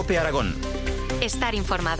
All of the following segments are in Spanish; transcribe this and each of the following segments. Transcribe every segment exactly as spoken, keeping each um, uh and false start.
COPE Aragón. Estar informado.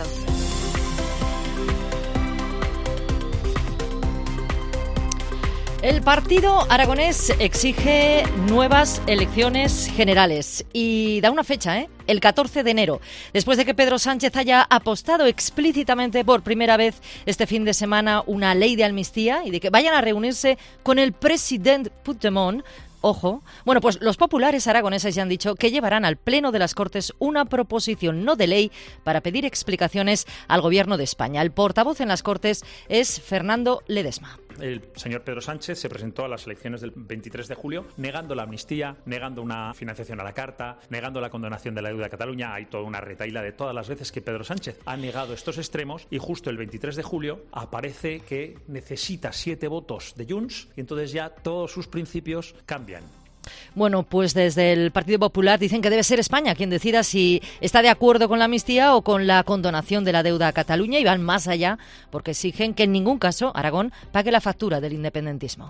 El partido aragonés exige nuevas elecciones generales y da una fecha, ¿eh? El catorce de enero, después de que Pedro Sánchez haya apostado explícitamente por primera vez este fin de semana una ley de amnistía y de que vayan a reunirse con el presidente Puigdemont. Ojo. Bueno, pues los populares aragoneses ya han dicho que llevarán al Pleno de las Cortes una proposición no de ley para pedir explicaciones al Gobierno de España. El portavoz en las Cortes es Fernando Ledesma. El señor Pedro Sánchez se presentó a las elecciones del veintitrés de julio negando la amnistía, negando una financiación a la carta, negando la condonación de la deuda de Cataluña. Hay toda una retahíla de todas las veces que Pedro Sánchez ha negado estos extremos y justo el veintitrés de julio aparece que necesita siete votos de Junts y entonces ya todos sus principios cambian. Bueno, pues desde el Partido Popular dicen que debe ser España quien decida si está de acuerdo con la amnistía o con la condonación de la deuda a Cataluña y van más allá porque exigen que en ningún caso Aragón pague la factura del independentismo.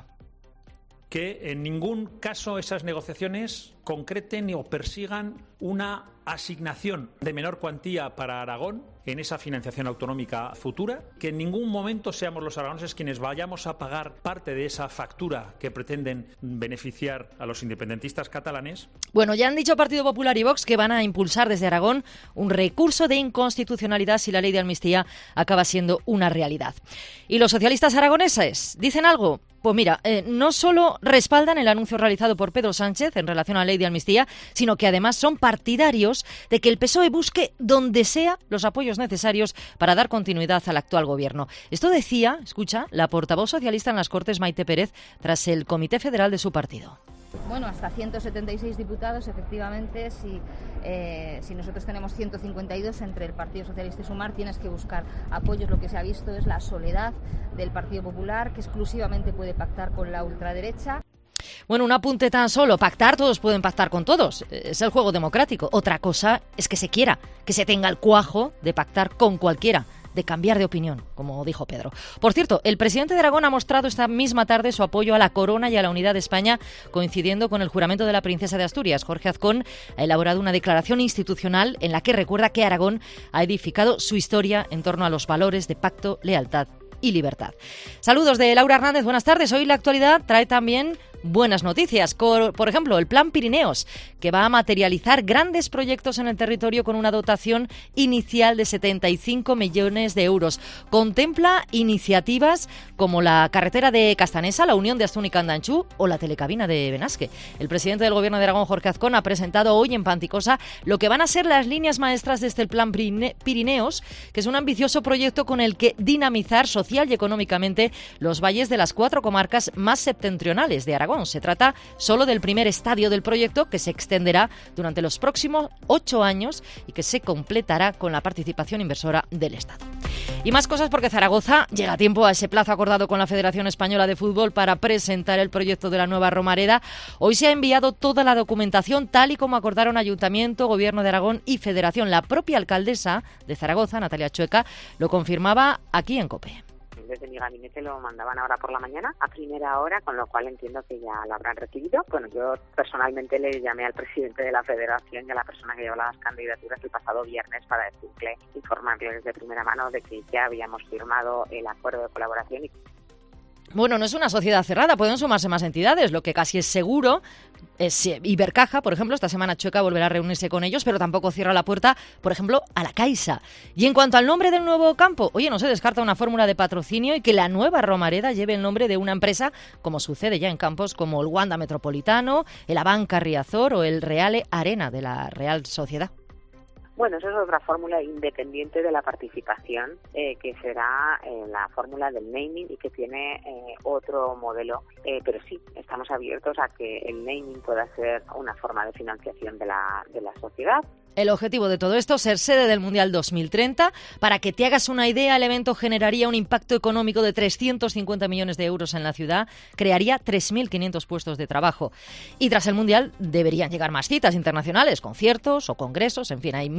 Que en ningún caso esas negociaciones concreten o persigan una asignación de menor cuantía para Aragón en esa financiación autonómica futura, que en ningún momento seamos los aragoneses quienes vayamos a pagar parte de esa factura que pretenden beneficiar a los independentistas catalanes. Bueno, ya han dicho Partido Popular y Vox que van a impulsar desde Aragón un recurso de inconstitucionalidad si la ley de amnistía acaba siendo una realidad. ¿Y los socialistas aragoneses dicen algo? Pues mira, eh, no solo respaldan el anuncio realizado por Pedro Sánchez en relación a la ley de amnistía, sino que además son partidarios de que el P S O E busque donde sea los apoyos necesarios para dar continuidad al actual gobierno. Esto decía, escucha, la portavoz socialista en las Cortes, Maite Pérez, tras el Comité Federal de su partido. Bueno, hasta ciento setenta y seis diputados, efectivamente, si, eh, si nosotros tenemos ciento cincuenta y dos entre el Partido Socialista y Sumar, tienes que buscar apoyos. Lo que se ha visto es la soledad del Partido Popular, que exclusivamente puede pactar con la ultraderecha. Bueno, un apunte tan solo. Pactar, todos pueden pactar con todos. Es el juego democrático. Otra cosa es que se quiera, que se tenga el cuajo de pactar con cualquiera, de cambiar de opinión, como dijo Pedro. Por cierto, el presidente de Aragón ha mostrado esta misma tarde su apoyo a la corona y a la unidad de España, coincidiendo con el juramento de la princesa de Asturias. Jorge Azcón ha elaborado una declaración institucional en la que recuerda que Aragón ha edificado su historia en torno a los valores de pacto, lealtad y libertad. Saludos de Laura Hernández, buenas tardes. Hoy la actualidad trae también buenas noticias. Por ejemplo, el Plan Pirineos, que va a materializar grandes proyectos en el territorio con una dotación inicial de setenta y cinco millones de euros. Contempla iniciativas como la carretera de Castanesa, la unión de Astún y Candanchú o la telecabina de Benasque. El presidente del Gobierno de Aragón, Jorge Azcón, ha presentado hoy en Panticosa lo que van a ser las líneas maestras de este Plan Pirineos, que es un ambicioso proyecto con el que dinamizar social y económicamente los valles de las cuatro comarcas más septentrionales de Aragón. Se trata solo del primer estadio del proyecto, que se extenderá durante los próximos ocho años y que se completará con la participación inversora del Estado. Y más cosas, porque Zaragoza llega a tiempo a ese plazo acordado con la Federación Española de Fútbol para presentar el proyecto de la nueva Romareda. Hoy se ha enviado toda la documentación tal y como acordaron Ayuntamiento, Gobierno de Aragón y Federación. La propia alcaldesa de Zaragoza, Natalia Chueca, lo confirmaba aquí en COPE. Desde mi gabinete lo mandaban ahora por la mañana a primera hora, con lo cual entiendo que ya lo habrán recibido. Bueno, yo personalmente le llamé al presidente de la Federación y a la persona que lleva las candidaturas el pasado viernes para decirle, informarles de primera mano de que ya habíamos firmado el acuerdo de colaboración. Y Bueno, no es una sociedad cerrada, pueden sumarse más entidades. Lo que casi es seguro es Ibercaja, por ejemplo. Esta semana Chueca volverá a reunirse con ellos, pero tampoco cierra la puerta, por ejemplo, a la Caixa. Y en cuanto al nombre del nuevo campo, oye, no se descarta una fórmula de patrocinio y que la nueva Romareda lleve el nombre de una empresa, como sucede ya en campos como el Wanda Metropolitano, el Abanca Riazor o el Reale Arena de la Real Sociedad. Bueno, eso es otra fórmula independiente de la participación, eh, que será eh, la fórmula del naming y que tiene eh, otro modelo. Eh, pero sí, estamos abiertos a que el naming pueda ser una forma de financiación de la, de la sociedad. El objetivo de todo esto, ser sede del Mundial dos mil treinta. Para que te hagas una idea, el evento generaría un impacto económico de trescientos cincuenta millones de euros en la ciudad, crearía tres mil quinientos puestos de trabajo. Y tras el Mundial deberían llegar más citas internacionales, conciertos o congresos, en fin, hay mil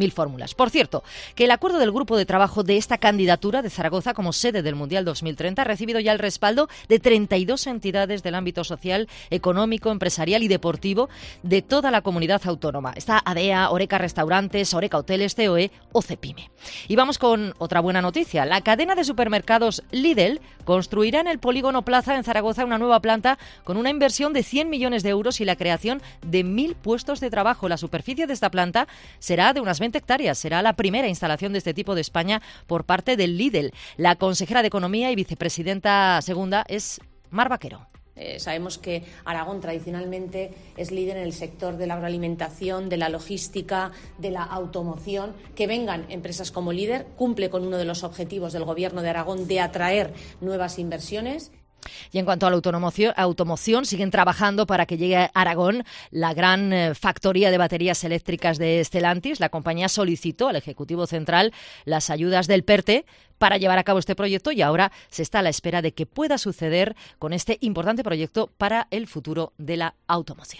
mil fórmulas. Por cierto, que el acuerdo del grupo de trabajo de esta candidatura de Zaragoza como sede del Mundial dos mil treinta ha recibido ya el respaldo de treinta y dos entidades del ámbito social, económico, empresarial y deportivo de toda la comunidad autónoma. Está ADEA, Oreca Restaurantes, Oreca Hoteles, C O E o Cepime. Y vamos con otra buena noticia. La cadena de supermercados Lidl construirá en el Polígono Plaza en Zaragoza una nueva planta con una inversión de cien millones de euros y la creación de mil puestos de trabajo. La superficie de esta planta será de unas veinte hectáreas. Será la primera instalación de este tipo de España por parte del Lidl. La consejera de Economía y vicepresidenta segunda es Mar Vaquero. Eh, sabemos que Aragón tradicionalmente es líder en el sector de la agroalimentación, de la logística, de la automoción. Que vengan empresas como líder cumple con uno de los objetivos del Gobierno de Aragón de atraer nuevas inversiones. Y en cuanto a la automoción, automoción, siguen trabajando para que llegue a Aragón la gran eh, factoría de baterías eléctricas de Stellantis. La compañía solicitó al Ejecutivo Central las ayudas del PERTE para llevar a cabo este proyecto y ahora se está a la espera de que pueda suceder con este importante proyecto para el futuro de la automoción.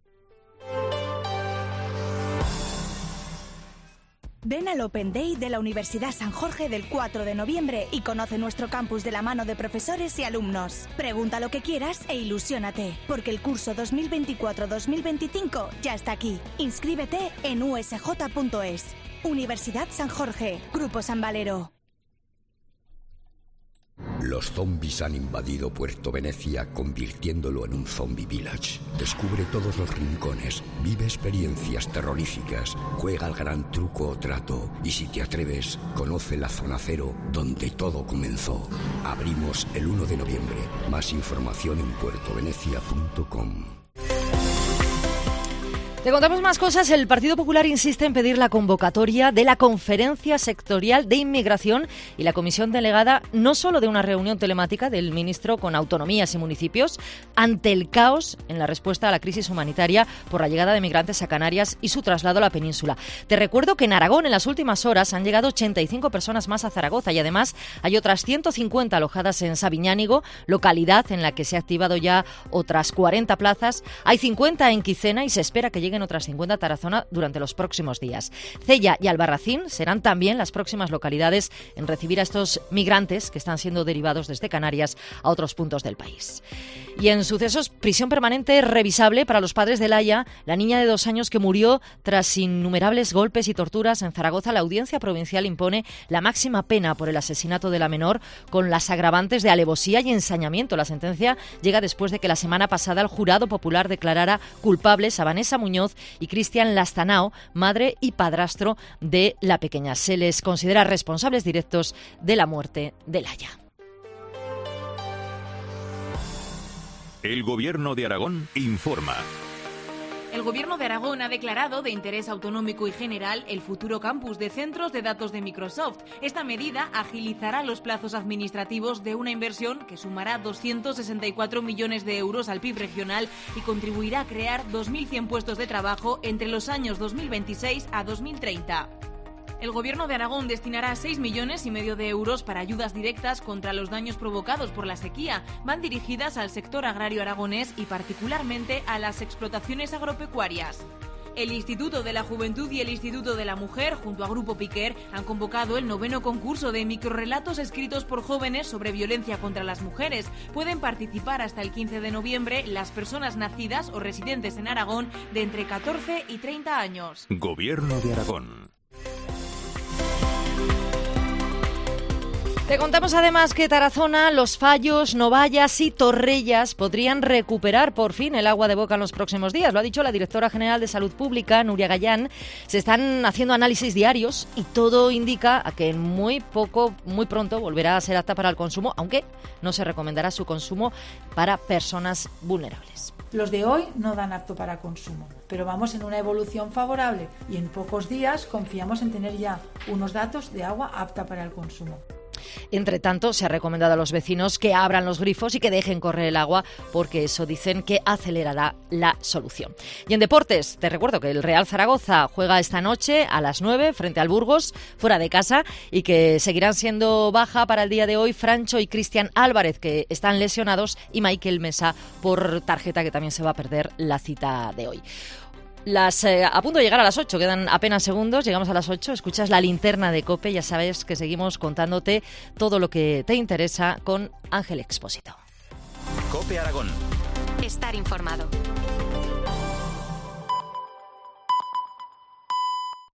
Ven al Open Day de la Universidad San Jorge del cuatro de noviembre y conoce nuestro campus de la mano de profesores y alumnos. Pregunta lo que quieras e ilusiónate, porque el curso dos mil veinticuatro dos mil veinticinco ya está aquí. Inscríbete en u s j punto es. Universidad San Jorge, Grupo San Valero. Los zombies han invadido Puerto Venecia, convirtiéndolo en un zombie village. Descubre todos los rincones, vive experiencias terroríficas, juega al gran truco o trato y si te atreves, conoce la zona cero donde todo comenzó. Abrimos el uno de noviembre. Más información en puerto venecia punto com. Te contamos más cosas. El Partido Popular insiste en pedir la convocatoria de la Conferencia Sectorial de Inmigración y la comisión delegada no solo de una reunión telemática del ministro con autonomías y municipios ante el caos en la respuesta a la crisis humanitaria por la llegada de migrantes a Canarias y su traslado a la península. Te recuerdo que en Aragón en las últimas horas han llegado ochenta y cinco personas más a Zaragoza y además hay otras ciento cincuenta alojadas en Sabiñánigo, localidad en la que se ha activado ya otras cuarenta plazas. Hay cincuenta en Quicena y se espera que lleguen en otras cincuenta a Tarazona durante los próximos días. Cella y Albarracín serán también las próximas localidades en recibir a estos migrantes que están siendo derivados desde Canarias a otros puntos del país. Y en sucesos, prisión permanente revisable para los padres de Laia, la niña de dos años que murió tras innumerables golpes y torturas en Zaragoza. La Audiencia Provincial impone la máxima pena por el asesinato de la menor con las agravantes de alevosía y ensañamiento. La sentencia llega después de que la semana pasada el jurado popular declarara culpables a Vanessa Muñoz y Cristian Lastanao, madre y padrastro de la pequeña. Se les considera responsables directos de la muerte de Laia. El Gobierno de Aragón informa. El Gobierno de Aragón ha declarado de interés autonómico y general el futuro campus de centros de datos de Microsoft. Esta medida agilizará los plazos administrativos de una inversión que sumará doscientos sesenta y cuatro millones de euros al P I B regional y contribuirá a crear dos mil cien puestos de trabajo entre los años dos mil veintiséis a dos mil treinta. El Gobierno de Aragón destinará seis millones y medio de euros para ayudas directas contra los daños provocados por la sequía. Van dirigidas al sector agrario aragonés y particularmente a las explotaciones agropecuarias. El Instituto de la Juventud y el Instituto de la Mujer, junto a Grupo Piquer, han convocado el noveno concurso de microrrelatos escritos por jóvenes sobre violencia contra las mujeres. Pueden participar hasta el quince de noviembre las personas nacidas o residentes en Aragón de entre catorce y treinta años. Gobierno de Aragón. Te contamos además que Tarazona, Los Fallos, Novallas y Torrellas podrían recuperar por fin el agua de boca en los próximos días. Lo ha dicho la directora general de Salud Pública, Nuria Gallán. Se están haciendo análisis diarios y todo indica a que muy poco, muy pronto volverá a ser apta para el consumo, aunque no se recomendará su consumo para personas vulnerables. Los de hoy no dan apto para consumo, pero vamos en una evolución favorable y en pocos días confiamos en tener ya unos datos de agua apta para el consumo. Entre tanto, se ha recomendado a los vecinos que abran los grifos y que dejen correr el agua, porque eso dicen que acelerará la solución. Y en deportes, te recuerdo que el Real Zaragoza juega esta noche a las nueve frente al Burgos, fuera de casa, y que seguirán siendo baja para el día de hoy Francho y Cristian Álvarez, que están lesionados, y Michael Mesa por tarjeta, que también se va a perder la cita de hoy. Las eh, a punto de llegar a las ocho, quedan apenas segundos, llegamos a las ocho, escuchas la linterna de COPE, ya sabes que seguimos contándote todo lo que te interesa con Ángel Expósito. COPE Aragón. Estar informado.